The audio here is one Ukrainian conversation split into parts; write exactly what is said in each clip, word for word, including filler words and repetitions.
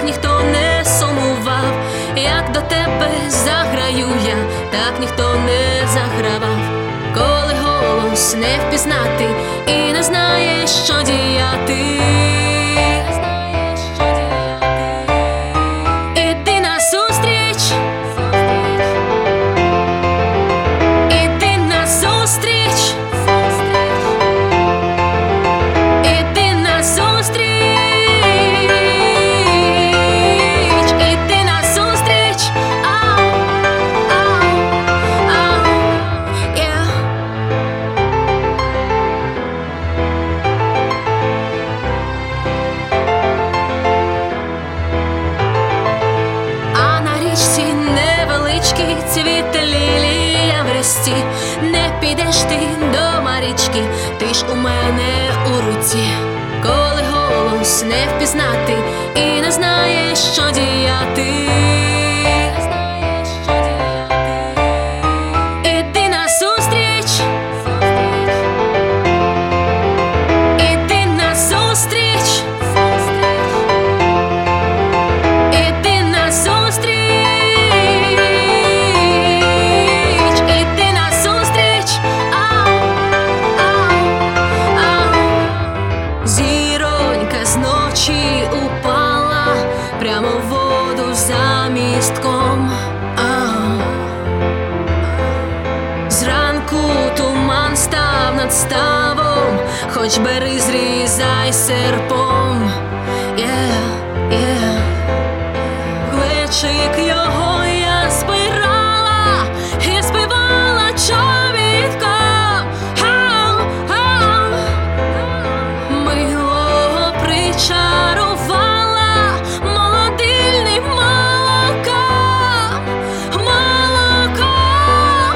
так ніхто не сумував, як до тебе заграю я, так ніхто не загравав. Коли голос не впізнати і не знаєш, що діяти. Іди назустріч, іди назустріч, іди назустріч, іди назустріч, ау, ау, ау, yeah. А на річці невеличкий цвіте лілія в рості. Не підеш ти до Марічки, ти ж у мене у руці. Коли голос не впізнати і не знаєш, що діяти. Іди назустріч, іди назустріч, іди назустріч, іди назустріч, ау, ау, ау. Зіронька з ночі упала прямо в воду за містком. Ау. Зранку туман став над ставом, хоч бери зрізай серпом. Yeah, yeah. Плечик його я збирала і співала чобітком. Ау, ау. Мило причарувала молодильним молоком, молоком.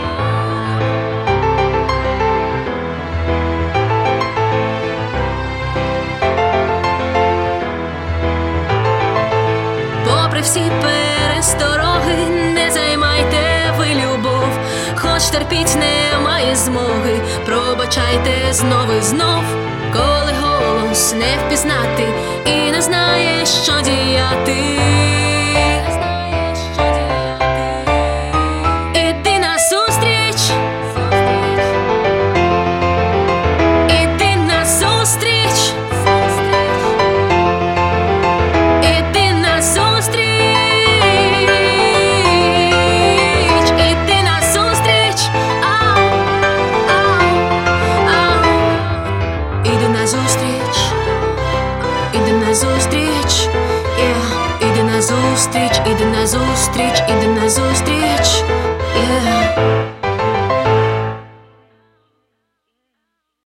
Попри всі перестороги, не займайте ви любов, хоч терпіть немає змоги, пробачайте знов і знов. Коли голос не впізнати і не знаєш, що діяти. Іди назустріч, іди назустріч, іди назустріч, іди назустріч, ау, ау, ау. Іди назустріч, іди назустріч, yeah. Іди назустріч, іди назустріч, іди назустріч, yeah.